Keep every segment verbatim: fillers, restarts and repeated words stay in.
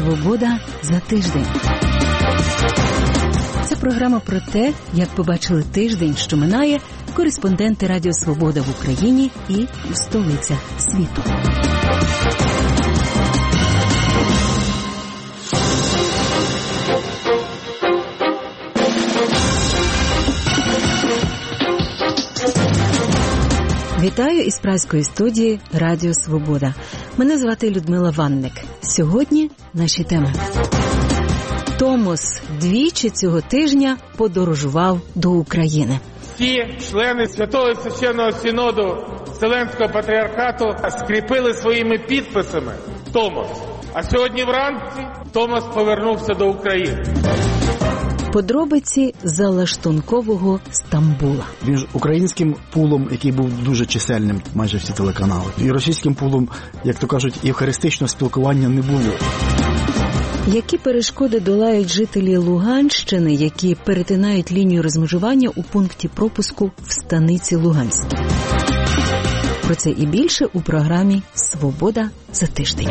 Свобода за тиждень. Це програма про те, як побачили тиждень, що минає, кореспонденти Радіо Свобода в Україні і в столицях світу. Вітаю із празької студії Радіо Свобода. Мене звати Людмила Ванник. Сьогодні наші теми. Томос двічі цього тижня подорожував до України. Всі члени Святого Священного Синоду Вселенського Патріархату скріпили своїми підписами Томос. А сьогодні вранці Томос повернувся до України. Подробиці залаштункового Стамбула. Між українським пулом, який був дуже чисельним, майже всі телеканали, і російським пулом, як то кажуть, євхаристичного спілкування не було. Які перешкоди долають жителі Луганщини, які перетинають лінію розмежування у пункті пропуску в станиці Луганській? Про це і більше у програмі «Свобода за тиждень».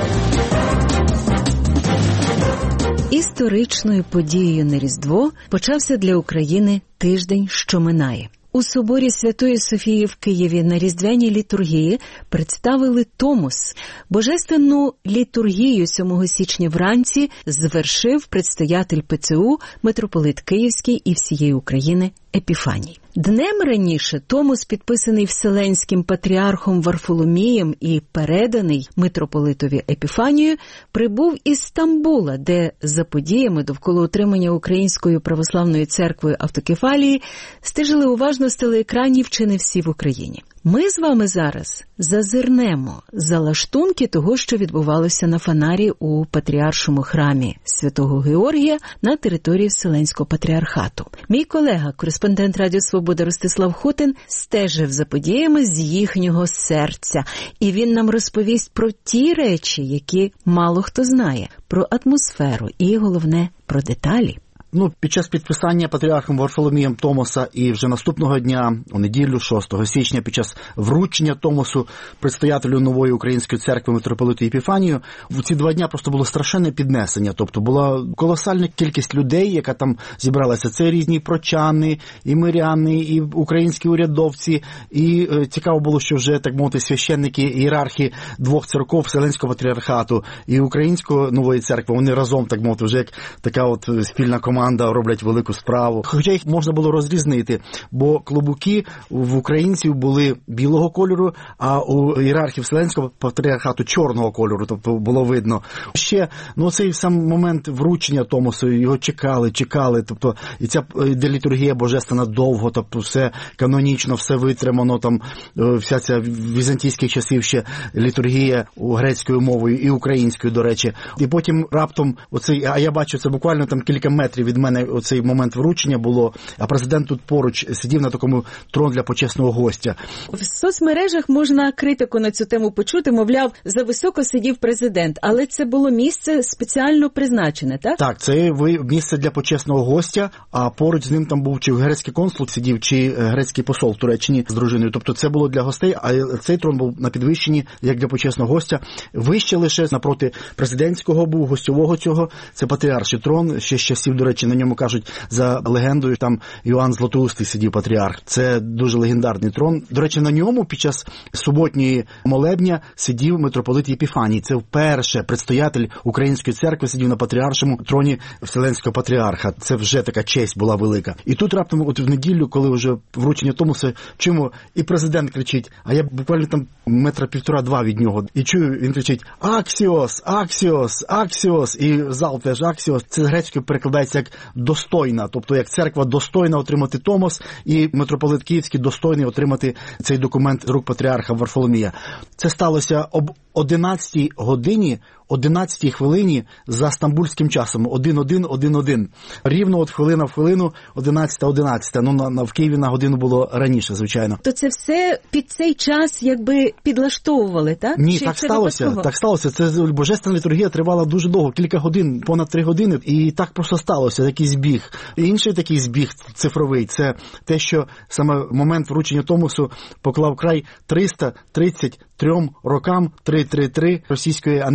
Історичною подією на Різдво почався для України тиждень, що минає. У соборі Святої Софії в Києві на різдвяній літургії представили Томос. Божественну літургію сьомого січня вранці звершив предстоятель ПЦУ, митрополит Київський і всієї України Епіфаній. Днем раніше Томос, підписаний Вселенським патріархом Варфоломієм і переданий митрополитові Епіфанію, прибув із Стамбула, де за подіями довкола утримання Українською православною церквою автокефалії стежили уважно з телеекранів чи не всі в Україні. Ми з вами зараз зазирнемо за лаштунки того, що відбувалося на Фанарі у Патріаршому храмі Святого Георгія на території Вселенського патріархату. Мій колега, кореспондент Радіо Свобода Ростислав Хотин, стежив за подіями з їхнього серця. І він нам розповість про ті речі, які мало хто знає, про атмосферу і, головне, про деталі. Ну, під час підписання патріархом Варфоломієм Томоса і вже наступного дня, у неділю, шостого січня, під час вручення Томосу предстоятелю нової української церкви митрополиту Епіфанію, в ці два дня просто було страшенне піднесення. Тобто була колосальна кількість людей, яка там зібралася. Це різні прочани, і миряни, і українські урядовці. І е, цікаво було, що вже, так мовити, священники, ієрархи двох церков Вселенського патріархату і української нової церкви, вони разом, так мовити, вже як така от спільна команда. Команда роблять велику справу. Хоча їх можна було розрізнити, бо клобуки в українців були білого кольору, а у ієрархів Вселенського патріархату чорного кольору, тобто було видно. Ще, ну, цей сам момент вручення Томосу, його чекали, чекали, тобто, і ця де літургія божественна довго, тобто все канонічно, все витримано, там, вся ця візантійських часів ще літургія грецькою мовою і українською, до речі. І потім раптом, оцей, а я бачу, це буквально там кілька метрів від мене оцей момент вручення було, а президент тут поруч сидів на такому трон для почесного гостя. В соцмережах можна критику на цю тему почути, мовляв, зависоко сидів президент, але це було місце спеціально призначене, так? Так, це місце для почесного гостя, а поруч з ним там був чи грецький консул сидів, чи грецький посол в Туреччині з дружиною. Тобто це було для гостей, а цей трон був на підвищенні, як для почесного гостя. Вище лише напроти президентського був, гостьового цього, це патріарший трон, ще з часів, до речі, на ньому кажуть, за легендою, там Йоанн Златоустий сидів патріарх. Це дуже легендарний трон. До речі, на ньому під час суботньої молебня сидів митрополит Епіфаній. Це вперше предстоятель Української церкви сидів на патріаршому троні Вселенського патріарха. Це вже така честь була велика. І тут раптом, от в неділю, коли вже вручення Томоса, чому і президент кричить, а я буквально там метра півтора-два від нього. І чую, він кричить «Аксіос! Аксіос! Аксіос!» І зал теж «Аксіос». Це з грецькою перекладається як достойна, тобто як церква достойна отримати Томос, і митрополит Київський достойний отримати цей документ з рук патріарха Варфоломія. Це сталося об одинадцятій годині, одинадцятій хвилині за стамбульським часом, один один один один. Рівно от хвилина в хвилину, одинадцята одинадцята. Ну, на, на, в Києві на годину було раніше, звичайно. То це все під цей час якби підлаштовували, так? Ні, Чи так сталося, випадково? так сталося. Це божественна літургія тривала дуже довго, кілька годин, понад три години, і так просто сталося, якийсь збіг. Інший такий збіг цифровий, це те, що саме момент вручення Томосу поклав край триста тридцять трьом рокам, триста тридцять три російської анексії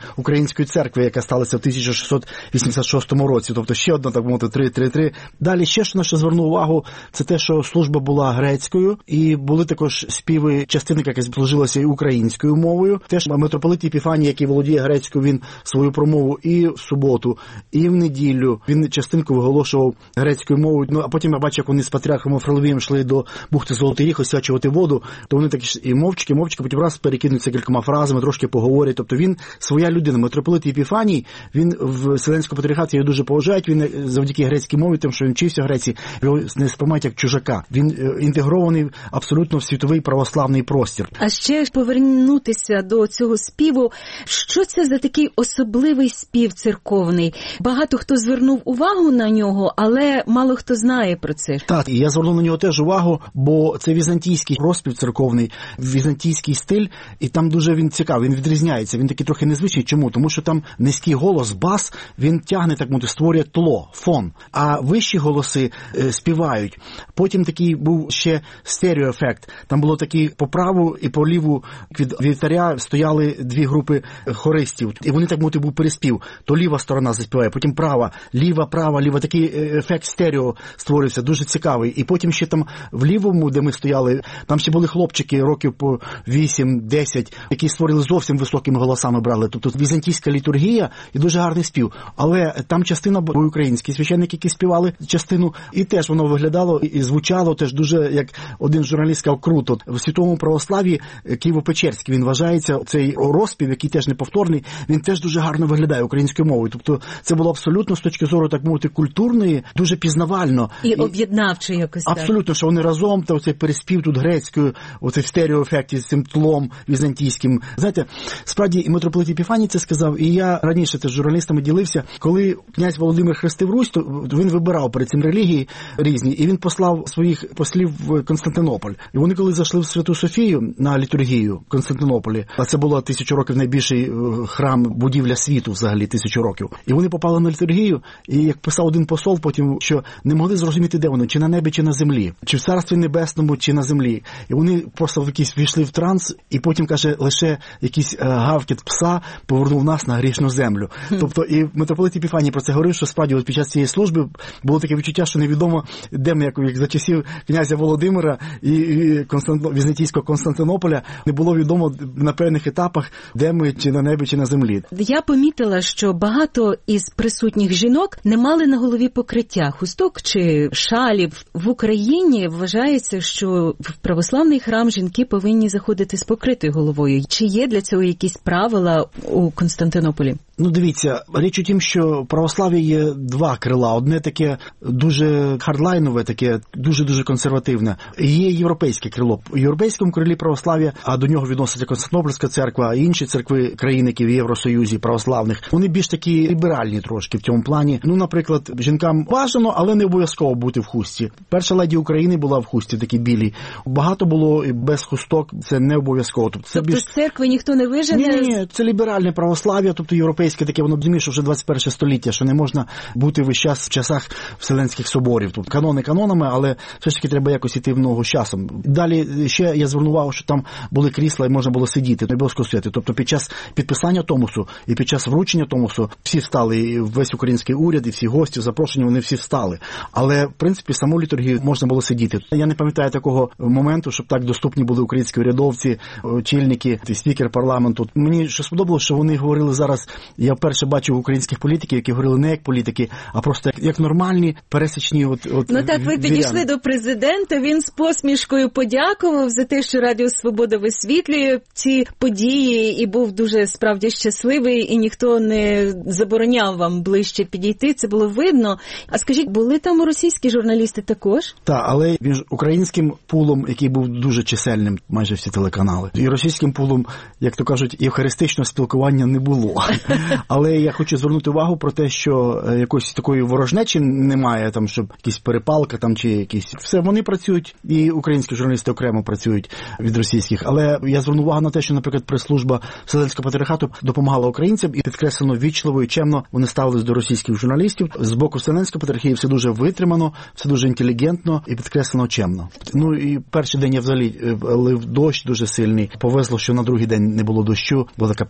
Української церкви, яка сталася в тисяча шістсот вісімдесят шостому році. Тобто ще одна, так мовити, три три три. Далі ще що на що звернув увагу, це те, що служба була грецькою, і були також співи, частинка, яка служилася і українською мовою. Теж митрополит Епіфаній, який володіє грецькою, він свою промову і в суботу, і в неділю. Він частинку виголошував грецькою мовою. Ну, а потім я бачу, як вони з патріархом Варфоломієм йшли до бухти Золотий Ріг освячувати воду, то вони так і мовчки, мовчки, потім раз перекинуться кількома фразами, трошки поговорять. Тобто він своя людина. Митрополит Епіфаній, він в Вселенському патріархаті його дуже поважають, він завдяки грецькій мові, тим, що він вчився в Греції, його не сприймають як чужака. Він інтегрований абсолютно в світовий православний простір. А ще повернутися до цього співу, що це за такий особливий спів церковний? Багато хто звернув увагу на нього, але мало хто знає про це. Так, і я звернув на нього теж увагу, бо це візантійський розпів церковний, візантійський стиль, і там дуже він цікавий, він відрізняється, він такий трохи незвичний. Чому? Тому що там низький голос, бас, він тягне, так мовити, створює тло, фон, а вищі голоси е, співають. Потім такий був ще стереоефект. Там було такі по праву і по ліву від вівтаря стояли дві групи хористів, і вони, так мовити, був переспів. То ліва сторона заспіває, потім права, ліва, права, ліва. Такий ефект стерео створився, дуже цікавий. І потім ще там в лівому, де ми стояли, там ще були хлопчики років по вісім-десять, які створили зовсім високими голосами брали. Тобто візантійська літургія і дуже гарний спів. Але там частина були українські священники, які співали частину, і теж воно виглядало і звучало теж дуже, як один журналіст сказав, круто. В світовому православі Києво-Печерський, він вважається, цей розпів, який теж неповторний, він теж дуже гарно виглядає українською мовою. Тобто це було абсолютно з точки зору, так мовити, культурної, дуже пізнавально. І, і об'єднавчо якось. Абсолютно, так. Що вони разом, та оцей переспів тут грецькою, оцей в стереоефекті з цим тлом візантійським. Знаєте, справді і митрополит Епіфаній це сказав, і я раніше теж з журналістами ділився, коли князь Володимир хрестив Русь, то він вибирав перед цим релігії різні, і він послав своїх послів в Константинополь. І вони, коли зайшли в Святу Софію на літургію в Константинополі, а це було тисячу років найбільший храм, будівля світу взагалі, тисячу років. І вони попали на літургію, і як писав один посол потім, що не могли зрозуміти, де вони, чи на небі, чи на землі, чи в Царстві Небесному, чи на землі. І вони просто в якийсь війшли в транс, і потім, каже, лише якийсь гавкіт пса повернув нас на грішну землю. Тобто і митрополит Епіфаній про це говорив, що справді от під час цієї служби було таке відчуття, що невідомо, де ми, як, як за часів князя Володимира і, і Констант... Візантійського Константинополя, не було відомо на певних етапах, де ми, чи на небі, чи на землі. Я помітила, що багато із присутніх жінок не мали на голові покриття, хусток чи шалів. В Україні вважається, що в православний храм жінки повинні заходити з покритою головою. Чи є для цього якісь правила у Константинополі? Ну, дивіться, річ у тім, що в православі є два крила. Одне таке дуже хардлайнове, таке дуже-дуже консервативне. Є європейське крило. У європейському крилі православ'я, а до нього відноситься Константинопольська церква, а інші церкви країн, які в Євросоюзі православних, вони більш такі ліберальні трошки в цьому плані. Ну, наприклад, жінкам бажано, але не обов'язково бути в хустці. Перша леді України була в хустці, такі білі. Багато було і без хусток, це не обов'язково. Тобто, це тобто більш... з церкви ніхто не вижене? Ні, ні, це ліберальне православ'я, тобто європейське таке, воно розуміє, що вже двадцять перше століття, що не можна бути весь час в часах Вселенських соборів. Тут канони канонами, але все ж таки треба якось іти в ногу з часом. Далі ще я звернув увагу, що там були крісла і можна було сидіти, не обов'язково стояти. Тобто під час підписання Томосу і під час вручення Томосу всі встали, і весь український уряд, і всі гості, запрошені, вони всі встали. Але, в принципі, саму літургію можна було сидіти. Я не пам'ятаю такого моменту, щоб так доступні були українські урядовці, очільники, спікер парламенту. Мені що сподобалося, що вони говорили зараз, я вперше бачив українських політиків, які говорили не як політики, а просто як, як нормальні, пересічні от, от Ну так, ви підійшли віряни. до президента, він з посмішкою подякував за те, що Радіо Свобода висвітлює ці події, і був дуже справді щасливий, і ніхто не забороняв вам ближче підійти, це було видно. А скажіть, були там російські журналісти також? Так, але між українським пулом, який був дуже чисельним, майже всі телеканали, і російським пулом, як то кажуть, євхаристичного спілкування не було. Але я хочу звернути увагу про те, що якоїсь такої ворожнечі немає, там, щоб якісь перепалка там чи якісь. Все, вони працюють, і українські журналісти окремо працюють від російських. Але я зверну увагу на те, що, наприклад, прес-служба Вселенського патріархату допомагала українцям, і підкреслено вічливо і чемно вони ставились до російських журналістів. З боку Вселенської патріархії все дуже витримано, все дуже інтелігентно і підкреслено чемно. Ну і перший день я взагалі лив дощ дуже сильний. Повезло, що на другий день не було дощу, була така похмура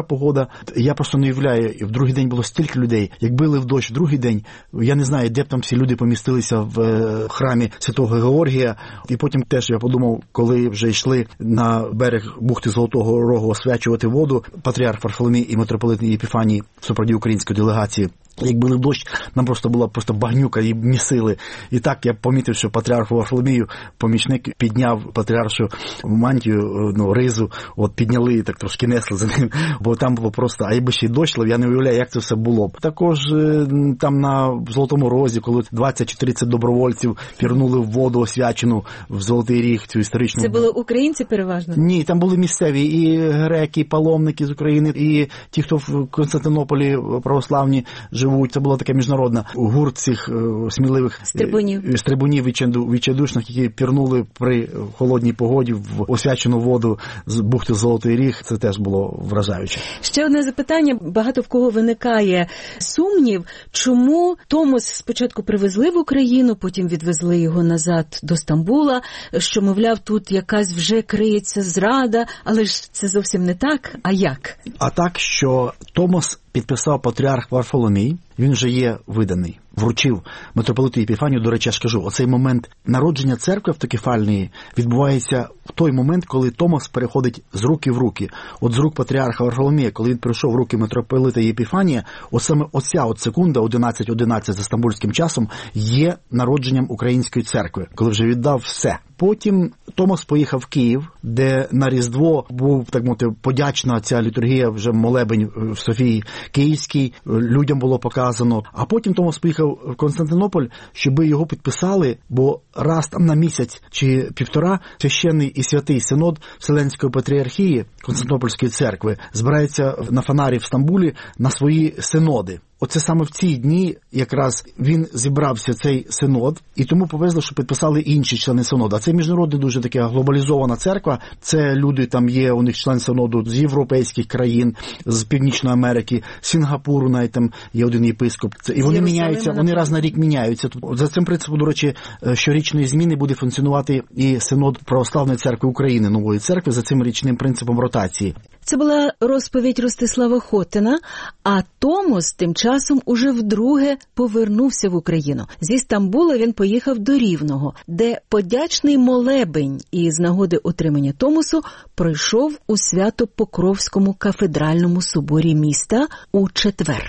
погода. Я просто не уявляю, в другий день було стільки людей. Як били в дощ в другий день, я не знаю, де б там всі люди помістилися в храмі Святого Георгія. І потім теж я подумав, коли вже йшли на берег бухти Золотого Рогу освячувати воду, патріарх Варфоломій і митрополит Єпіфаній в супроводі української делегації, як били в дощ, нам просто була просто багнюка і місили. І так я помітив, що патріарху Варфоломію помічник підняв патріаршу мантію, ну, ризу, от підняли і так трошки несли за ним, бо там було просто, а якби ще й дощ, я не уявляю, як це все було б. Також там на Золотому Розі, коли двадцять чи тридцять добровольців пірнули в воду освячену в Золотий Ріг, цю історичну. Це були українці переважно? Ні, там були місцеві і греки, і паломники з України, і ті, хто в Константинополі православні живуть. Це була така міжнародна гурт цих е, сміливих стрибунів, стрибунів відчайдушних, які пірнули при холодній погоді в освячену воду з бухти Золотий Ріг. Це теж було вражаюче. Ще одне запитання. Багато в кого виникає сумнів, чому Томос спочатку привезли в Україну, потім відвезли його назад до Стамбула, що, мовляв, тут якась вже криється зрада, але ж це зовсім не так. А як? А так, що Томос підписав патріарх Варфоломій, він вже є виданий, вручив митрополиту Єпіфанію. До речі, я ж кажу, оцей момент народження церкви автокефальної відбувається в той момент, коли Томос переходить з руки в руки. От з рук патріарха Варфоломія, коли він перейшов в руки митрополита Єпіфанія, от саме оця от секунда, одинадцять одинадцять за стамбульським часом, є народженням української церкви, коли вже віддав все. Потім Томос поїхав в Київ, де на Різдво був, так мовити, подячна ця літургія, вже молебень в Софії Київській, людям було показано. А потім Томос поїхав в Константинополь, щоб його підписали, бо раз там на місяць чи півтора священний і святий синод Вселенської патріархії Константинопольської церкви збирається на Фанарі в Стамбулі на свої синоди. Оце саме в ці дні якраз він зібрався, цей синод, і тому повезло, що підписали інші члени синоду. А це міжнародна дуже така глобалізована церква. Це люди, там є у них член синоду з європейських країн, з Північної Америки, з Сінгапуру навіть там є один єпископ. Це, і вони міняються, вони раз на рік міняються. За цим принципом, до речі, щорічної зміни буде функціонувати і синод Православної церкви України, нової церкви, за цим річним принципом ротації. Це була розповідь Ростислава Хотина, а Томос тим часом уже вдруге повернувся в Україну. Зі Стамбула він поїхав до Рівного, де подячний молебень із нагоди отримання Томосу пройшов у Свято-Покровському кафедральному соборі міста у четвер.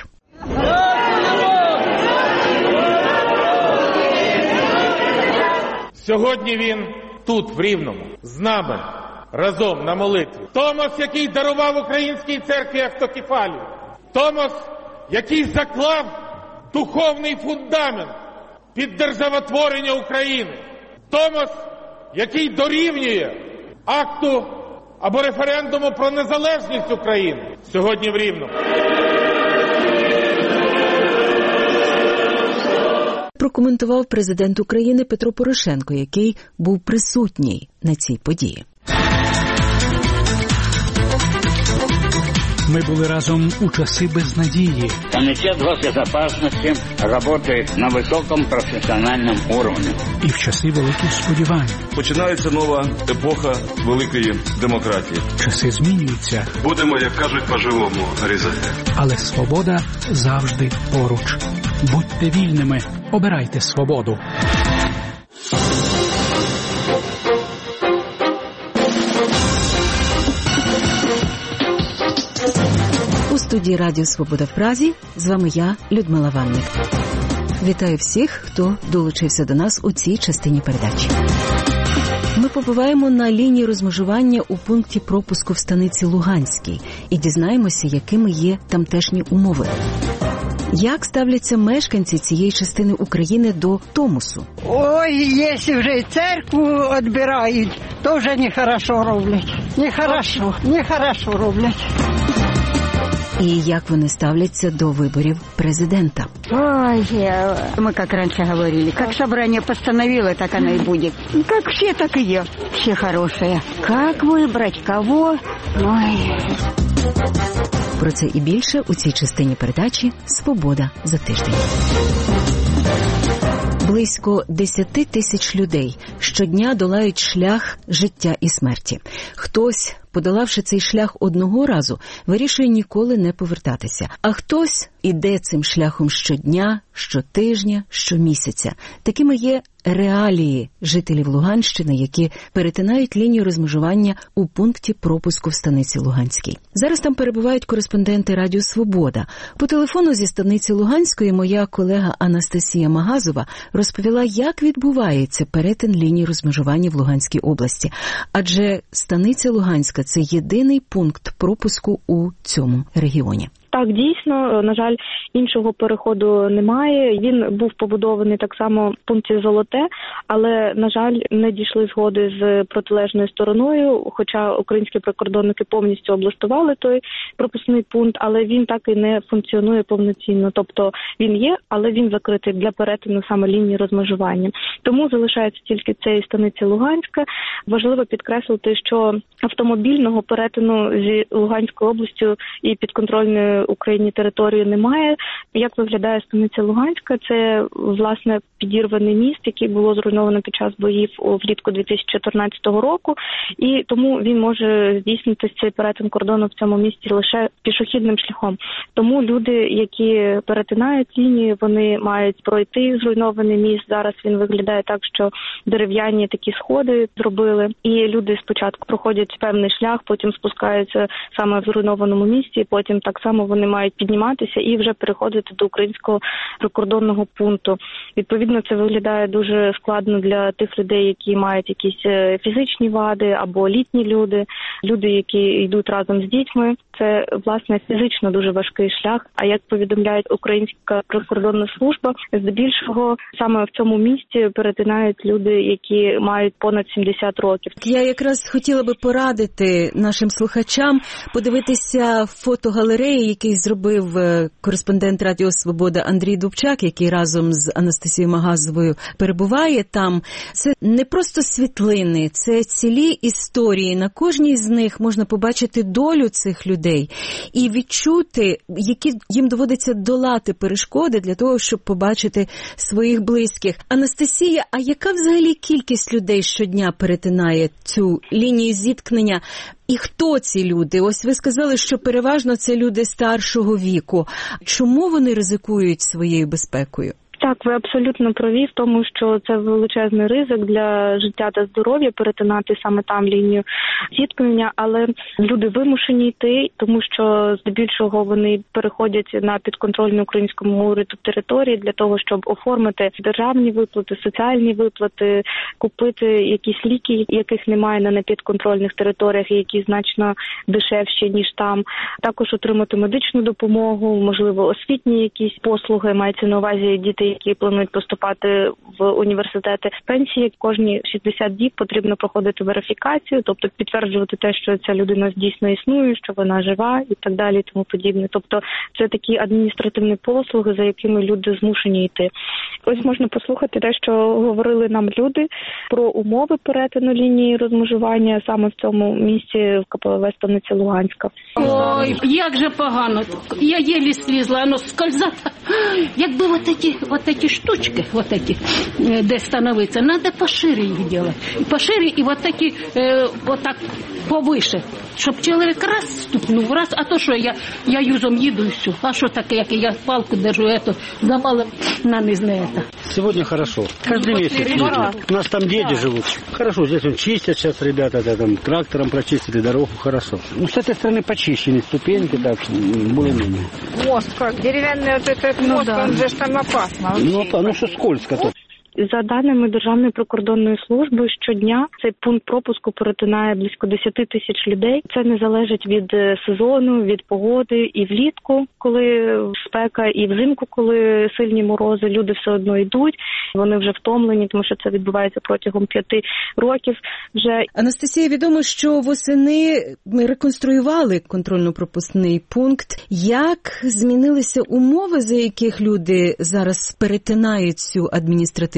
Сьогодні він тут, в Рівному, з нами. Разом на молитві. Томос, який дарував українській церкві автокефалію. Томос, який заклав духовний фундамент під державотворення України. Томос, який дорівнює акту або референдуму про незалежність України. Сьогодні в Рівному. Прокоментував президент України Петро Порошенко, який був присутній на цій події. Мы были разом у часы безнадії. Комитет госбезопасности работает на высоком профессиональном уровне. І в часи великих сподівань. Починається нова епоха великої демократії. Часи змінюються. Будемо, як кажуть, по-живому різати. Але свобода завжди поруч. Будьте вільними, обирайте свободу. У студії Радіо Свобода в Празі з вами я, Людмила Ванник. Вітаю всіх, хто долучився до нас у цій частині передачі. Ми побуваємо на лінії розмежування у пункті пропуску в станиці Луганській і дізнаємося, якими є тамтешні умови. Як ставляться мешканці цієї частини України до Томосу? Ой, якщо вже церкву відбирають, то вже нехорошо роблять. Нехорошо, нехорошо роблять. І як вони ставляться до виборів президента? Ой, мы как раньше говорили, как собрание постановило, так оно и будет. Как все, так и я. Все хорошие. Как выбрать кого? Ой. Про це і більше у цій частині передачі «Свобода за тиждень». Близько десяти тисяч людей щодня долають шлях життя і смерті. Хтось, подолавши цей шлях одного разу, вирішує ніколи не повертатися. А хтось іде цим шляхом щодня, щотижня, щомісяця. Такими є реалії жителів Луганщини, які перетинають лінію розмежування у пункті пропуску в станиці Луганській. Зараз там перебувають кореспонденти Радіо Свобода. По телефону зі станиці Луганської моя колега Анастасія Магазова розповіла, як відбувається перетин лінії розмежування в Луганській області. Адже станиця Луганська – це єдиний пункт пропуску у цьому регіоні. Так, дійсно, на жаль, іншого переходу немає. Він був побудований так само в пункті Золоте, але, на жаль, не дійшли згоди з протилежною стороною, хоча українські прикордонники повністю облаштували той пропускний пункт, але він так і не функціонує повноцінно. Тобто він є, але він закритий для перетину саме лінії розмежування. Тому залишається тільки цей станиця Луганська. Важливо підкреслити, що автомобільного перетину зі Луганською областю і підконтрольною Україні території немає. Як виглядає станиця Луганська? Це, власне, підірваний міст, який було зруйновано під час боїв влітку дві тисячі чотирнадцятого року, і тому він може здійснити цей перетин кордону в цьому місті лише пішохідним шляхом. Тому люди, які перетинають лінію, вони мають пройти зруйнований міст. Зараз він виглядає так, що дерев'яні такі сходи зробили, і люди спочатку проходять певний шлях, потім спускаються саме в зруйнованому місті, потім так само вони мають підніматися і вже переходити до українського прикордонного пункту. Відповідно, це виглядає дуже складно для тих людей, які мають якісь фізичні вади або літні люди, люди, які йдуть разом з дітьми. Це, власне, фізично дуже важкий шлях. А як повідомляють Українська прикордонна служба, здебільшого саме в цьому місті перетинають люди, які мають понад сімдесят років. Я якраз хотіла би порадити нашим слухачам подивитися фотогалереї, який зробив кореспондент Радіо Свобода Андрій Дубчак, який разом з Анастасією Магазовою перебуває там. Це не просто світлини, це цілі історії. На кожній з них можна побачити долю цих людей і відчути, які їм доводиться долати перешкоди для того, щоб побачити своїх близьких. Анастасія, а яка взагалі кількість людей щодня перетинає цю лінію зіткнення? І хто ці люди? Ось ви сказали, що переважно це люди старшого віку. Чому вони ризикують своєю безпекою? Так, ви абсолютно праві в тому, що це величезний ризик для життя та здоров'я перетинати саме там лінію зіткнення, але люди вимушені йти, тому що здебільшого вони переходять на підконтрольну українському уряду території для того, щоб оформити державні виплати, соціальні виплати, купити якісь ліки, яких немає на непідконтрольних територіях, які значно дешевші, ніж там. Також отримати медичну допомогу, можливо, освітні якісь послуги, мається на увазі діти, які планують поступати в університети. Пенсії кожні шістдесят діб потрібно проходити верифікацію, тобто підтверджувати те, що ця людина дійсно існує, що вона жива і так далі, і тому подібне. Тобто це такі адміністративні послуги, за якими люди змушені йти. Ось можна послухати те, що говорили нам люди про умови перетину лінії розмежування саме в цьому місці в ка пе ве станиця Луганська. Ой, як же погано. Я єлі слізла, воно скользать. Якби от ці, от ці штучки, от ці, де становиться, треба пошире їх робити. Пошире і от такі, от так повише. Щоб чоловік раз ступнув, раз, а то що, я, я юзом їду і все. А що таке, як я палку держу, это, замало на низ не это. Сегодня хорошо. Каждый месяц ездим. У нас там дети живут. Хорошо, здесь он чистят сейчас ребята, да, там трактором прочистили дорогу, хорошо. Ну, с этой стороны почищены ступеньки, так, более-менее. Мост как? Деревянный вот этот ну, мост, да. Он же там опасно. Ну, ну что скользко-то. За даними Державної прикордонної служби, щодня цей пункт пропуску перетинає близько десять тисяч людей. Це не залежить від сезону, від погоди. І влітку, коли спека, і взимку, коли сильні морози, люди все одно йдуть. Вони вже втомлені, тому що це відбувається протягом п'яти років. Вже Анастасія, відомо, що восени реконструювали контрольно-пропускний пункт. Як змінилися умови, за яких люди зараз перетинають цю адміністративну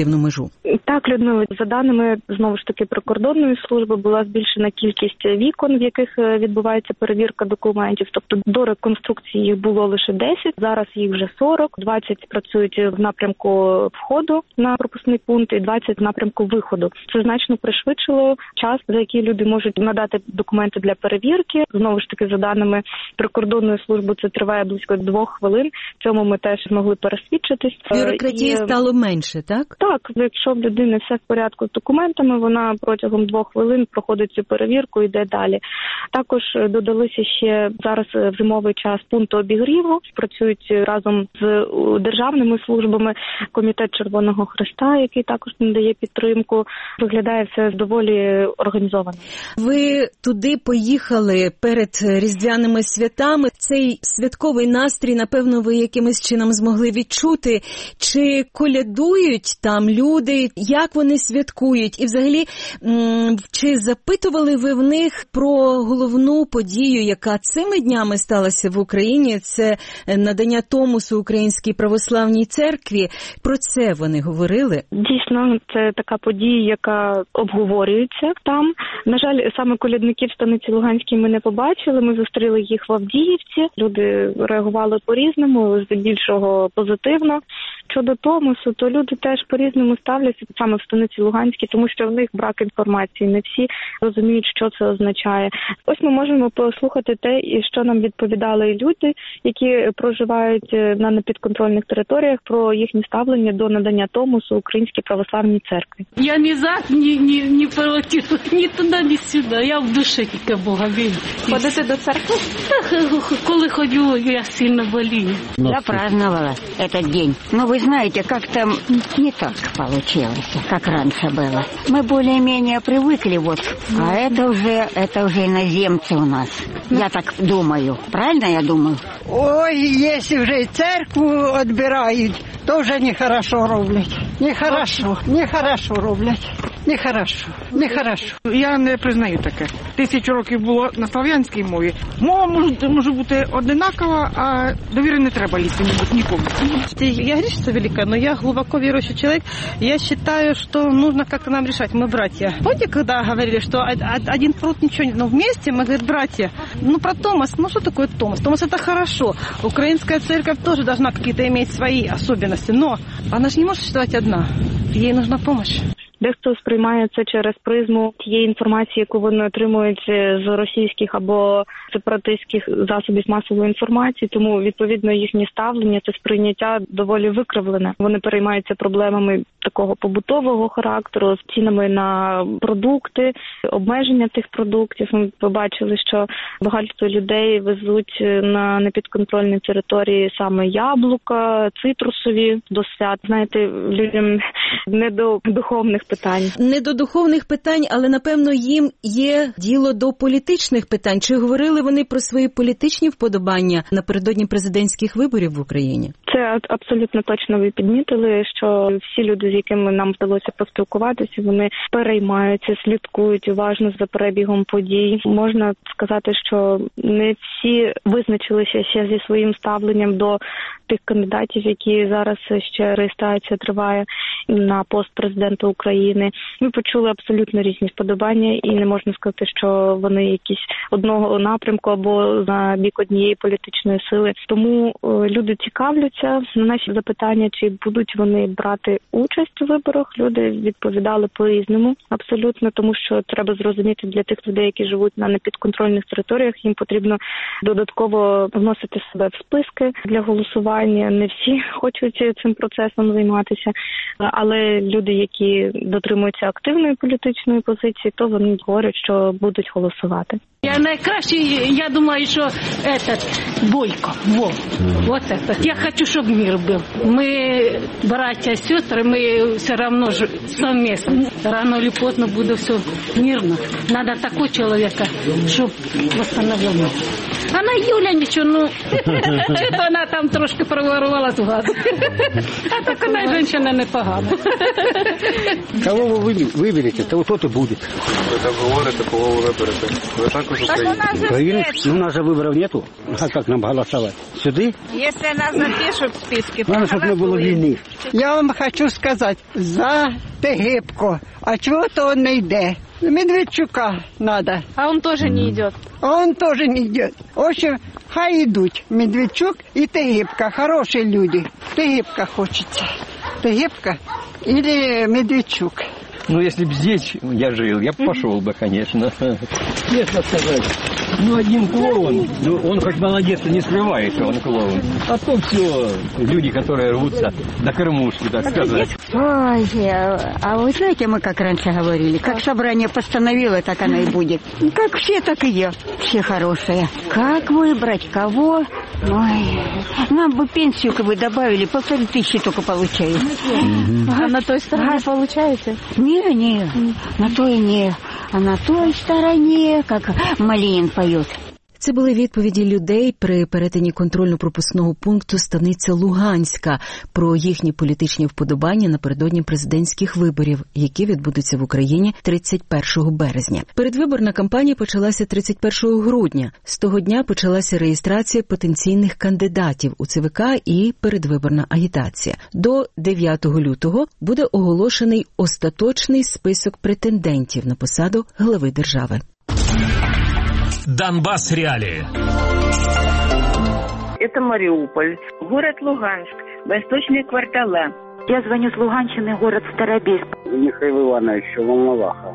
нормативну межу? Так, Людмила, за даними, знову ж таки, прикордонної служби, була збільшена кількість вікон, в яких відбувається перевірка документів. Тобто до реконструкції їх було лише десять, зараз їх вже сорок, двадцять працюють в напрямку входу на пропускний пункт і двадцять в напрямку виходу. Це значно пришвидшило час, за який люди можуть надати документи для перевірки. Знову ж таки, за даними прикордонної служби, це триває близько двох хвилин. В цьому ми теж змогли пересвідчитись. Бюрократії і... стало менше, так? Так, якщо в людини все в порядку з документами, вона протягом двох хвилин проходить цю перевірку і йде далі. Також додалися ще зараз в зимовий час пункти обігріву, працюють разом з державними службами, Комітет Червоного Хреста, який також надає підтримку. Виглядає все доволі організовано. Ви туди поїхали перед різдвяними святами. Цей святковий настрій, напевно, ви якимось чином змогли відчути. Чи колядують там люди, як вони святкують? І взагалі, чи запитували ви в них про головну подію, яка цими днями сталася в Україні? Це надання Томосу Українській Православній Церкві. Про це вони говорили? Дійсно, це така подія, яка обговорюється там. На жаль, саме колядників в станиці Луганській ми не побачили. Ми зустріли їх в Авдіївці. Люди реагували по-різному, здебільшого позитивно. Щодо Томосу, то люди теж по-різному ставляться саме в станиці Луганській, тому що в них брак інформації. Не всі розуміють, що це означає. Ось ми можемо послухати те, що нам відповідали люди, які проживають на непідконтрольних територіях, про їхнє ставлення до надання Томосу Українській Православній Церкві. Я ні за, ні, ні, ні проти, ні туди, ні сюди. Я в душі тільки Бога вірю. Ходите до церкви? Так, коли ходжу, я сильно болію. Я праздновала этот день. Но вы знаете, как-то не так получилось, как раньше было. Мы более-менее привыкли, вот, а это уже, это уже иноземцы у нас. Я так думаю. Правильно я думаю? Ой, если вже церкву відбирають, то вже нехорошо роблять. Нехорошо, нехорошо роблять. Нехорошо, нехорошо. Я не признаю таке. Тисячу років було на слов'янській мові. Мова може, може бути одинакова, а довіри не треба лізти нікому. Я грешница велика, но я глубоко верующий человек. Я считаю, что нужно как-то нам решать. Мы братья. Помните, когда говорили, что один пруд ничего не... Но вместе мы, говорит, братья. Ну, про Томос. Ну, что такое Томос? Томос — это хорошо. Украинская церковь тоже должна какие-то иметь свои особенности. Но она же не может существовать одна. Ей нужна помощь. Дехто сприймає це через призму тієї інформації, яку вони отримують з російських або сепаратистських засобів масової інформації, тому, відповідно, їхнє ставлення, це сприйняття доволі викривлене. Вони переймаються проблемами такого побутового характеру, з цінами на продукти, обмеження тих продуктів. Ми побачили, що багато людей везуть на непідконтрольні території саме яблука, цитрусові до свят. Знаєте, людям не до духовних питань. Не до духовних питань, але, напевно, їм є діло до політичних питань. Чи говорили вони про свої політичні вподобання напередодні президентських виборів в Україні? Це абсолютно точно ви підмітили, що всі люди, з якими нам вдалося поспілкуватися, вони переймаються, слідкують уважно за перебігом подій. Можна сказати, що не всі визначилися ще зі своїм ставленням до тих кандидатів, які зараз ще реєстрація триває на пост президента України. Ми почули абсолютно різні вподобання, і не можна сказати, що вони якісь одного напрямку або на бік однієї політичної сили. Тому люди цікавляться на наші запитання, чи будуть вони брати участь у виборах. Люди відповідали по-різному абсолютно, тому що треба зрозуміти, для тих людей, які живуть на непідконтрольних територіях, їм потрібно додатково вносити себе в списки для голосування. Не всі хочуть цим процесом займатися, але люди, які дотримуються активної політичної позиції, то вони говорять, що будуть голосувати. Я найкраще, я думаю, що этот Бойко, во, вот этот. Я хочу, щоб мир був. Ми братья, сестри, ми все равно ж совместно. Рано или поздно буде все мирно. Надо такого чоловіка, щоб восстановив мир. А на Юля нічого, ну, це вона там трошки проворувала з газу. А так вона жінка непогана. Кого вы выберете, того тот и будет. Ви так говорите, кого ви виберете? Ви також українці. Українець? Ну, у нас же выборов нету. А как нам голосовать? Сюди? Если нас запишут в списке, Главное, чтобы не было війни. Я вам хочу сказати, за Тегибко. А чого то он не йде? Медведчука надо. А он тоже не идет. А он тоже не йде. В общем, хай йдуть Медведчук і Тегибко. Хороші люди. Тегибко хочеться. Тегибко или Медведчук. Ну, если бы здесь я жил, я бы пошел бы, конечно. Честно сказать. Ну, один клоун, ну, он хоть молодец, не скрывает, что он клоун. А то все люди, которые рвутся до кормушки, так сказать. Ой, а вы знаете, мы как раньше говорили, как собрание постановило, так оно и будет. Как все, так и я. Все хорошие. Как выбрать, кого? Ой, нам бы пенсию, как бы добавили, полторы тысячи только получаю. А на той стороне получаете? Не, не, на той не. А на той стороне, как Малинин поет. Це були відповіді людей при перетині контрольно-пропускного пункту станиця Луганська про їхні політичні вподобання напередодні президентських виборів, які відбудуться в Україні тридцять першого березня. Передвиборна кампанія почалася тридцять першого грудня. З того дня почалася реєстрація потенційних кандидатів у ЦВК і передвиборна агітація. До дев'ятого лютого буде оголошений остаточний список претендентів на посаду глави держави. Донбасс реалии. Это Мариуполь, город Луганск, восточные квартала. Я звоню с Луганщины, город Старобельск. Михаил Иванович, Волноваха.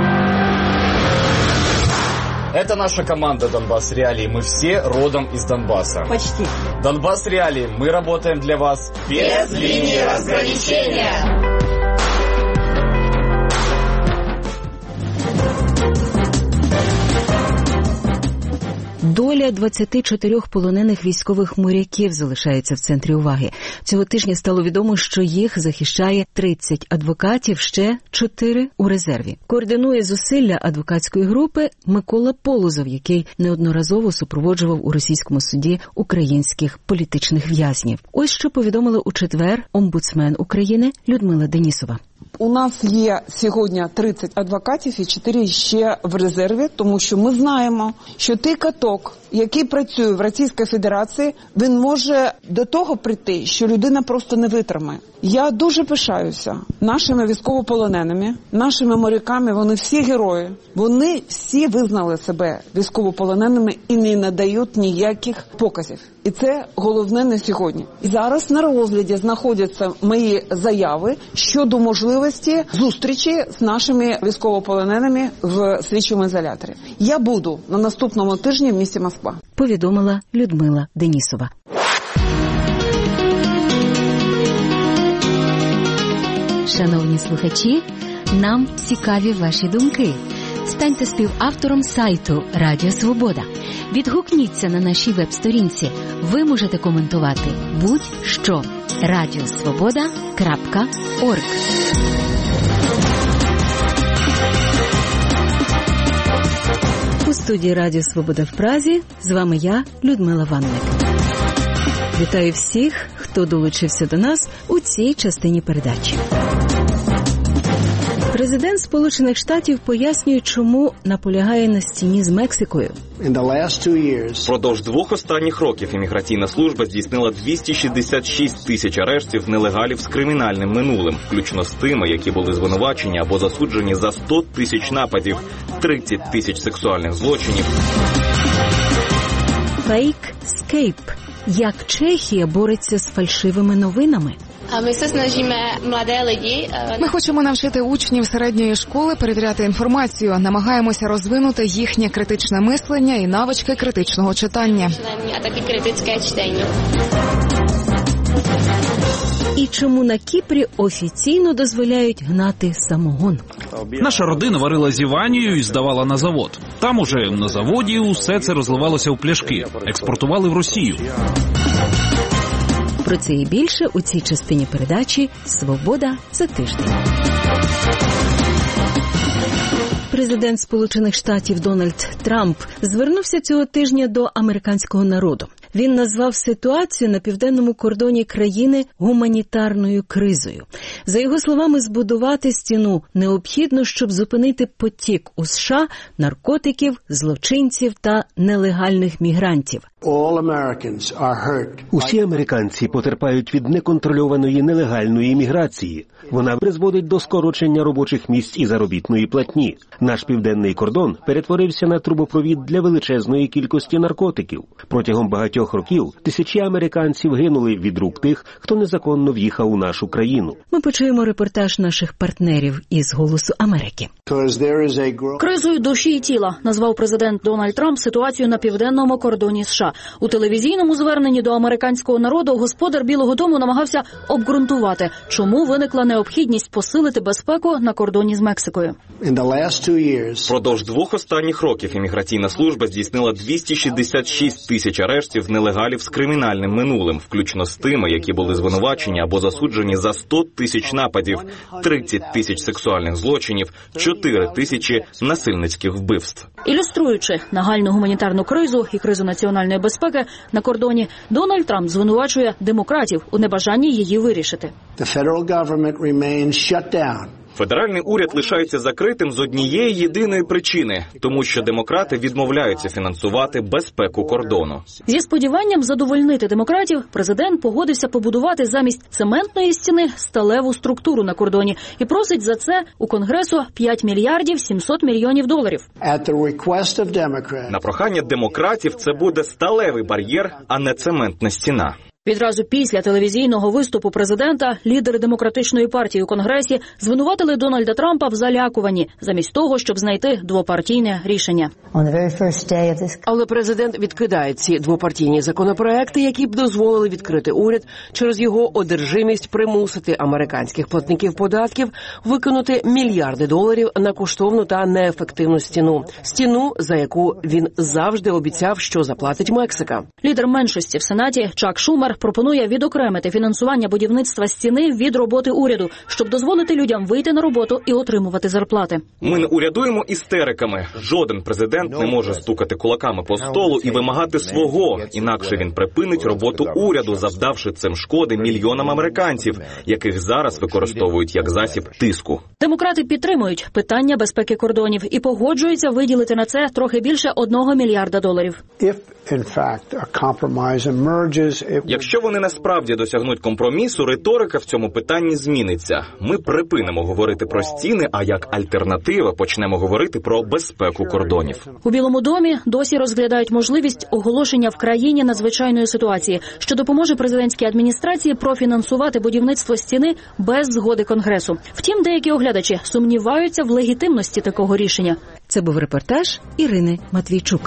Это наша команда «Донбасс Реалии». Мы все родом из Донбасса. Почти. «Донбасс Реалии». Мы работаем для вас без линии разграничения. Доля двадцяти чотирьох полонених військових моряків залишається в центрі уваги. Цього тижня стало відомо, що їх захищає тридцять адвокатів, ще чотири у резерві. Координує зусилля адвокатської групи Микола Полозов, який неодноразово супроводжував у російському суді українських політичних в'язнів. Ось що повідомила у четвер омбудсмен України Людмила Денісова. У нас є сьогодні тридцять адвокатів і чотири ще в резерві, тому що ми знаємо, що той каток, який працює в Російській Федерації, він може до того прийти, що людина просто не витримає. Я дуже пишаюся нашими військовополоненими, нашими моряками, вони всі герої. Вони всі визнали себе військовополоненими і не надають ніяких показів. І це головне на сьогодні. І зараз на розгляді знаходяться мої заяви щодо можливості зустрічі з нашими військовополоненими в слідчому ізоляторі. Я буду на наступному тижні в місті Москва. Повідомила Людмила Денісова. Шановні слухачі, нам цікаві ваші думки. Станьте співавтором сайту Радіо Свобода. Відгукніться на нашій веб-сторінці. Ви можете коментувати будь-що. радіосвобода крапка орг. У студії Радіо Свобода в Празі з вами я, Людмила Ванник. Вітаю всіх, хто долучився до нас у цій частині передачі. Президент Сполучених Штатів пояснює, чому наполягає на стіні з Мексикою. Впродовж двох останніх років імміграційна служба здійснила двісті шістдесят шість тисяч арештів нелегалів з кримінальним минулим, включно з тими, які були звинувачені або засуджені за сто тисяч нападів, тридцять тисяч сексуальних злочинів. Фейк скейп. Як Чехія бореться з фальшивими новинами? Ми хочемо навчити учнів середньої школи перевіряти інформацію, намагаємося розвинути їхнє критичне мислення і навички критичного читання. І чому на Кіпрі офіційно дозволяють гнати самогон? Наша родина варила з Іванією і здавала на завод. Там уже на заводі усе це розливалося в пляшки, експортували в Росію. Про це і більше у цій частині передачі «Свобода за тиждень». Президент Сполучених Штатів Дональд Трамп звернувся цього тижня до американського народу. Він назвав ситуацію на південному кордоні країни гуманітарною кризою. За його словами, збудувати стіну необхідно, щоб зупинити потік у США наркотиків, злочинців та нелегальних мігрантів. Усі американці потерпають від неконтрольованої нелегальної міграції. Вона призводить до скорочення робочих місць і заробітної платні. Наш південний кордон перетворився на трубопровід для величезної кількості наркотиків. Протягом багатьох років тисячі американців гинули від рук тих, хто незаконно в'їхав у нашу країну. Ми почуємо репортаж наших партнерів із «Голосу Америки». Кризою душі і тіла назвав президент Дональд Трамп ситуацію на південному кордоні США. У телевізійному зверненні до американського народу господар Білого дому намагався обґрунтувати, чому виникла необхідність посилити безпеку на кордоні з Мексикою. Продовж двох останніх років імміграційна служба здійснила двісті шістдесят шість тисяч арештів нелегалів з кримінальним минулим, включно з тими, які були звинувачені або засуджені за сто тисяч нападів, тридцять тисяч сексуальних злочинів, чотири тисячі насильницьких вбивств. Ілюструючи нагальну гуманітарну кризу і кризу національної безпеки на кордоні, Дональд Трамп звинувачує демократів у небажанні її вирішити. Федеральний уряд лишається закритим з однієї єдиної причини – тому що демократи відмовляються фінансувати безпеку кордону. Зі сподіванням задовольнити демократів, президент погодився побудувати замість цементної стіни сталеву структуру на кордоні і просить за це у Конгресу п'ять мільярдів сімсот мільйонів доларів. На прохання демократів це буде сталевий бар'єр, а не цементна стіна. Відразу після телевізійного виступу президента лідери демократичної партії у Конгресі звинуватили Дональда Трампа в залякуванні, замість того, щоб знайти двопартійне рішення. Але президент відкидає ці двопартійні законопроекти, які б дозволили відкрити уряд через його одержимість примусити американських платників податків викинути мільярди доларів на коштовну та неефективну стіну. Стіну, за яку він завжди обіцяв, що заплатить Мексика. Лідер меншості в Сенаті Чак Шумер пропонує відокремити фінансування будівництва стіни від роботи уряду, щоб дозволити людям вийти на роботу і отримувати зарплати. Ми не урядуємо істериками. Жоден президент не може стукати кулаками по столу і вимагати свого, інакше він припинить роботу уряду, завдавши цим шкоди мільйонам американців, яких зараз використовують як засіб тиску. Демократи підтримують питання безпеки кордонів і погоджуються виділити на це трохи більше одного мільярда доларів. Якщо вони насправді досягнуть компромісу, риторика в цьому питанні зміниться. Ми припинимо говорити про стіни, а як альтернатива почнемо говорити про безпеку кордонів. У Білому домі досі розглядають можливість оголошення в країні надзвичайної ситуації, що допоможе президентській адміністрації профінансувати будівництво стіни без згоди Конгресу. Втім, деякі оглядачі сумніваються в легітимності такого рішення. Це був репортаж Ірини Матвійчук.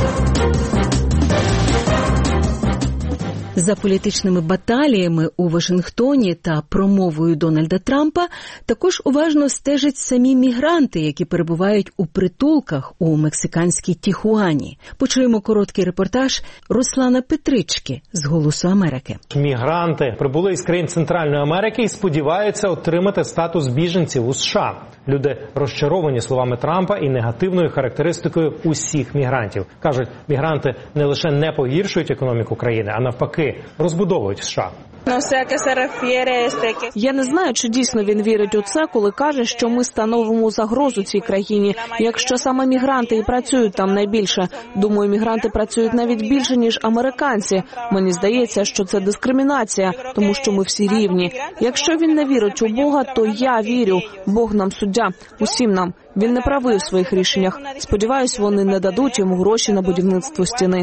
За політичними баталіями у Вашингтоні та промовою Дональда Трампа також уважно стежать самі мігранти, які перебувають у притулках у мексиканській Тіхуані. Почуємо короткий репортаж Руслана Петрички з «Голосу Америки». Мігранти прибули із країн Центральної Америки і сподіваються отримати статус біженців у США. Люди розчаровані словами Трампа і негативною характеристикою усіх мігрантів. Кажуть, мігранти не лише не погіршують економіку країни, а навпаки розбудовують США. Я не знаю, чи дійсно він вірить у це, коли каже, що ми становимо загрозу цій країні, якщо саме мігранти і працюють там найбільше. Думаю, мігранти працюють навіть більше, ніж американці. Мені здається, що це дискримінація, тому що ми всі рівні. Якщо він не вірить у Бога, то я вірю. Бог нам суддя, усім нам. Він не правий у своїх рішеннях. Сподіваюсь, вони не дадуть йому гроші на будівництво стіни.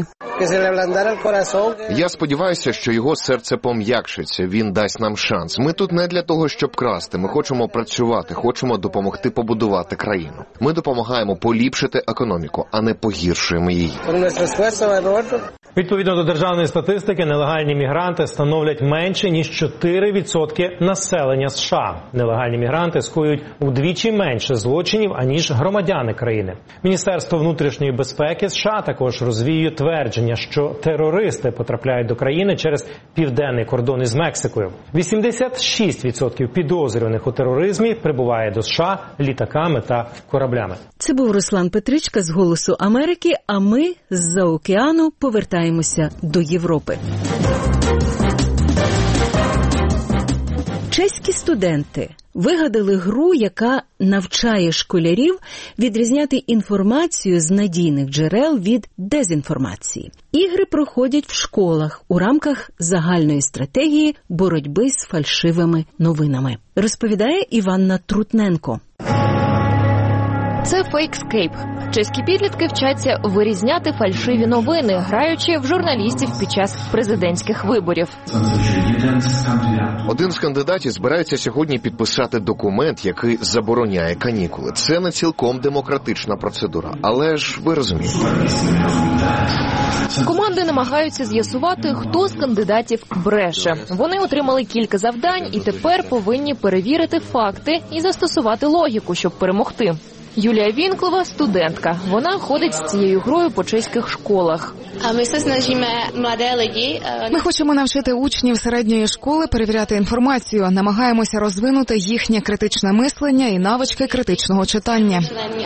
Я сподіваюся, що його серце пом'якшиться, він дасть нам шанс. Ми тут не для того, щоб красти, ми хочемо працювати, хочемо допомогти побудувати країну. Ми допомагаємо поліпшити економіку, а не погіршуємо її. Відповідно до державної статистики, нелегальні мігранти становлять менше, ніж чотири відсотки населення США. Нелегальні мігранти скоюють удвічі менше злочинів, аніж громадяни країни. Міністерство внутрішньої безпеки США також розвіює твердження, що терористи потрапляють до країни через південний кордон із Мексикою. вісімдесят шість відсотків підозрюваних у тероризмі прибуває до США літаками та кораблями. Це був Руслан Петричка з «Голосу Америки», а ми з-за океану повертаємося повертаємося до Європи. Чеські студенти вигадали гру, яка навчає школярів відрізняти інформацію з надійних джерел від дезінформації. Ігри проходять в школах у рамках загальної стратегії боротьби з фальшивими новинами. Розповідає Іванна Трутненко. Це фейкскейп. Чеські підлітки вчаться вирізняти фальшиві новини, граючи в журналістів під час президентських виборів. Один з кандидатів збирається сьогодні підписати документ, який забороняє канікули. Це не цілком демократична процедура, але ж ви розумієте. Команди намагаються з'ясувати, хто з кандидатів бреше. Вони отримали кілька завдань і тепер повинні перевірити факти і застосувати логіку, щоб перемогти. Юлія Вінклова – студентка. Вона ходить з цією грою по чеських школах. Ми хочемо навчити учнів середньої школи перевіряти інформацію, намагаємося розвинути їхнє критичне мислення і навички критичного читання.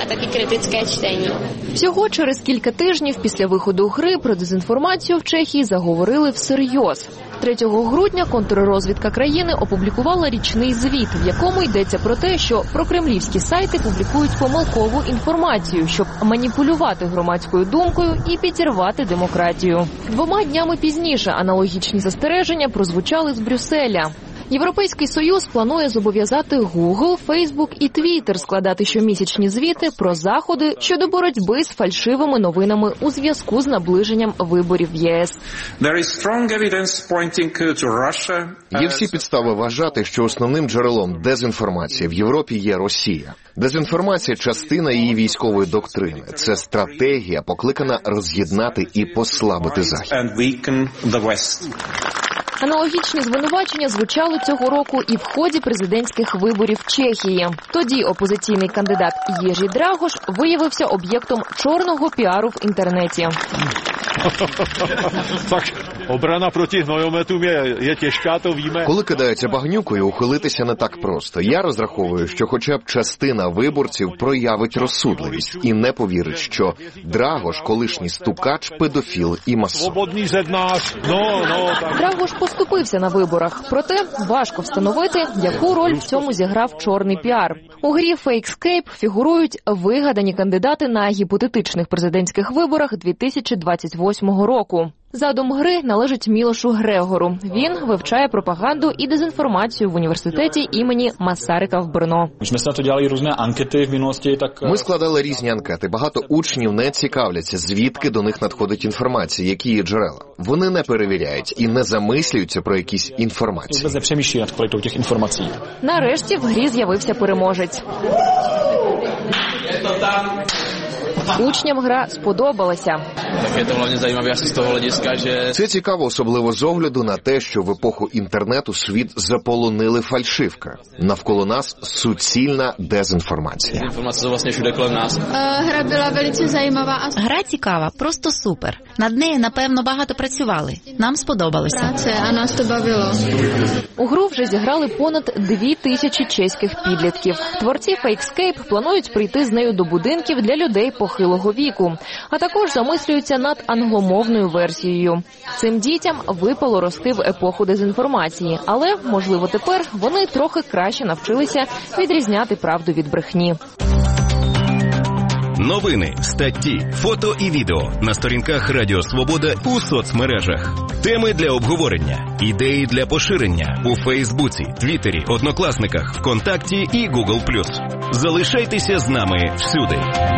Всього через кілька тижнів після виходу гри про дезінформацію в Чехії заговорили всерйоз. третього грудня контррозвідка країни опублікувала річний звіт, в якому йдеться про те, що прокремлівські сайти публікують помилкову інформацію, щоб маніпулювати громадською думкою і підірвати демократію. Двома днями пізніше аналогічні застереження прозвучали з Брюсселя. Європейський Союз планує зобов'язати Google, Facebook і Twitter складати щомісячні звіти про заходи щодо боротьби з фальшивими новинами у зв'язку з наближенням виборів в ЄС. Є всі підстави вважати, що основним джерелом дезінформації в Європі є Росія. Дезінформація – частина її військової доктрини. Це стратегія, покликана роз'єднати і послабити Захід. Аналогічні звинувачення звучали цього року і в ході президентських виборів в Чехії. Тоді опозиційний кандидат Єжі Драгош виявився об'єктом чорного піару в інтернеті. Так, обрана проти гнойомету є тяжка, то вíme. Коли кидаються багнюкою, ухилитися не так просто. Я розраховую, що хоча б частина виборців проявить розсудливість і не повірить, що Драгош – колишній стукач, педофіл і масон. Свободний зеднаш. Ну, ну, так. Драгош поступився на виборах, проте важко встановити, яку роль в цьому зіграв чорний піар. У грі «Фейкскейп» фігурують вигадані кандидати на гіпотетичних президентських виборах дві тисячі двадцять восьмого року. Задум гри належить Мілошу Грегору. Він вивчає пропаганду і дезінформацію в університеті імені Масарика в Брно. Ми складали різні анкети. Багато учнів не цікавляться, звідки до них надходить інформація, які є джерела. Вони не перевіряють і не замислюються про якісь інформації. Нарешті в грі з'явився переможець. Учням гра сподобалася. Це цікаво, особливо з огляду на те, що в епоху інтернету світ заполонили фальшивка. Навколо нас суцільна дезінформація. Гра була велице займова. Гра цікава, просто супер. Над нею, напевно, багато працювали. Нам сподобалося. А нас то бавило. У гру вже зіграли понад дві тисячі чеських підлітків. Творці Фейкскейп планують прийти з нею до будинків для людей похилого віку, а також замислюються над англомовною версією. Цим дітям випало рости в епоху дезінформації, але, можливо, тепер вони трохи краще навчилися відрізняти правду від брехні. Новини, статті, фото і відео на сторінках Радіо Свобода у соцмережах. Теми для обговорення, ідеї для поширення у Фейсбуці, Твіттері, Однокласниках, ВКонтакті і Google плюс. Залишайтеся з нами всюди.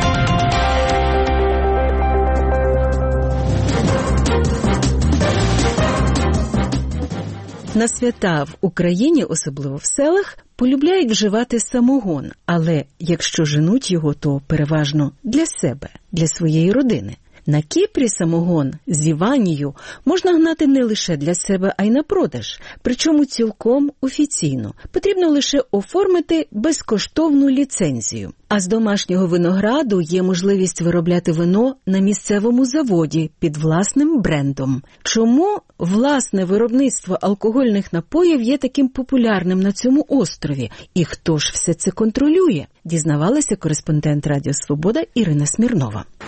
На свята в Україні, особливо в селах, полюбляють вживати самогон, але якщо женуть його, то переважно для себе, для своєї родини. На Кіпрі самогон з Іванією можна гнати не лише для себе, а й на продаж, причому цілком офіційно. Потрібно лише оформити безкоштовну ліцензію. А з домашнього винограду є можливість виробляти вино на місцевому заводі під власним брендом. Чому власне виробництво алкогольних напоїв є таким популярним на цьому острові? І хто ж все це контролює? Дізнавалася кореспондент Радіо Свобода Ірина Смірнова.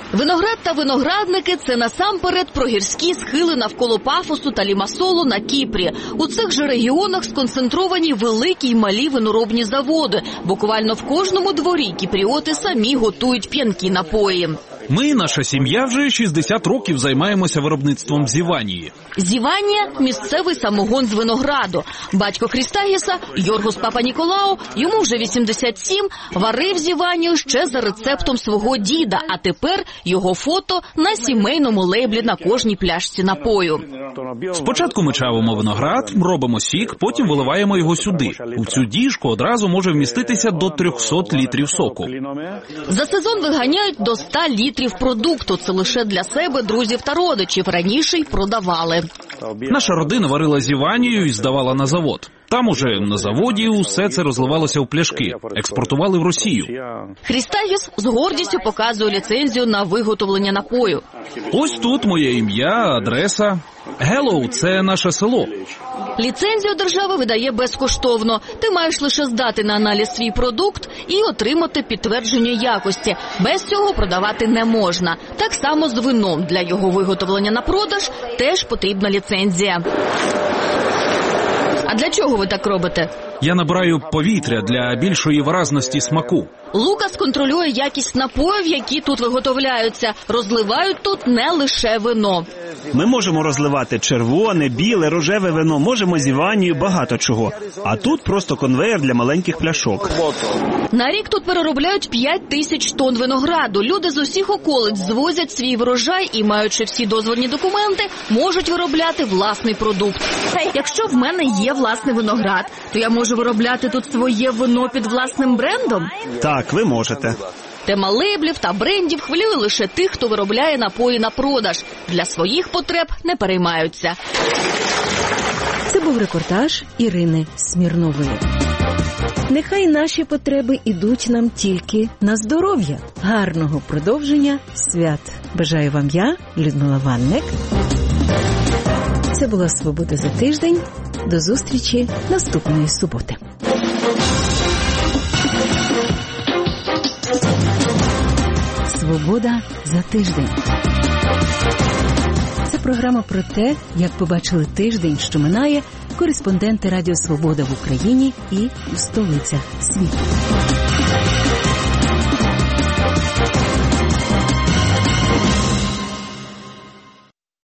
Виноград та виноградники – це насамперед прогірські схили навколо Пафосу та Лімасолу на Кіпрі. У цих же регіонах сконцентровані великі й малі виноробні заводи. Буквально в кожному дворі кіпріоти самі готують п'янкі напої. Ми, наша сім'я, вже шістдесят років займаємося виробництвом зіванії. Зіванія – місцевий самогон з винограду. Батько Хрістагіса, Йоргос Папа-Ніколау, йому вже вісімдесят сім, варив зіванію ще за рецептом свого діда, а тепер його фото на сімейному лейблі на кожній пляшці напою. Спочатку ми чавимо виноград, робимо сік, потім виливаємо його сюди. У цю діжку одразу може вміститися до триста літрів соку. За сезон виганяють до ста літрів продукту. Це лише для себе, друзів та родичів. Раніше й продавали. Наша родина варила зіванію і здавала на завод. Там уже на заводі усе це розливалося в пляшки. Експортували в Росію. Хрістагіс з гордістю показує ліцензію на виготовлення напою. Ось тут моє ім'я, адреса. Геллоу – це наше село. Ліцензію держава видає безкоштовно. Ти маєш лише здати на аналіз свій продукт і отримати підтвердження якості. Без цього продавати не можна. Так само з вином. Для його виготовлення на продаж теж потрібна ліцензія. А для чого ви так робите? Я набираю повітря для більшої виразності смаку. Лукас контролює якість напоїв, які тут виготовляються. Розливають тут не лише вино. Ми можемо розливати червоне, біле, рожеве вино, можемо зіванію, багато чого. А тут просто конвеєр для маленьких пляшок. На рік тут переробляють п'ять тисяч тонн винограду. Люди з усіх околиць звозять свій врожай і, маючи всі дозвольні документи, можуть виробляти власний продукт. Якщо в мене є власний виноград, то я можу виробляти тут своє вино під власним брендом? Так, ви можете. Тема лейблів та брендів хвилює лише тих, хто виробляє напої на продаж. Для своїх потреб не переймаються. Це був репортаж Ірини Смірнової. Нехай наші потреби ідуть нам тільки на здоров'я. Гарного продовження свят. Бажаю вам я, Людмила Ванник. Це була «Свобода за тиждень». До зустрічі наступної суботи. «Свобода за тиждень». Це програма про те, як побачили тиждень, що минає, кореспонденти Радіо Свобода в Україні і в столицях світу.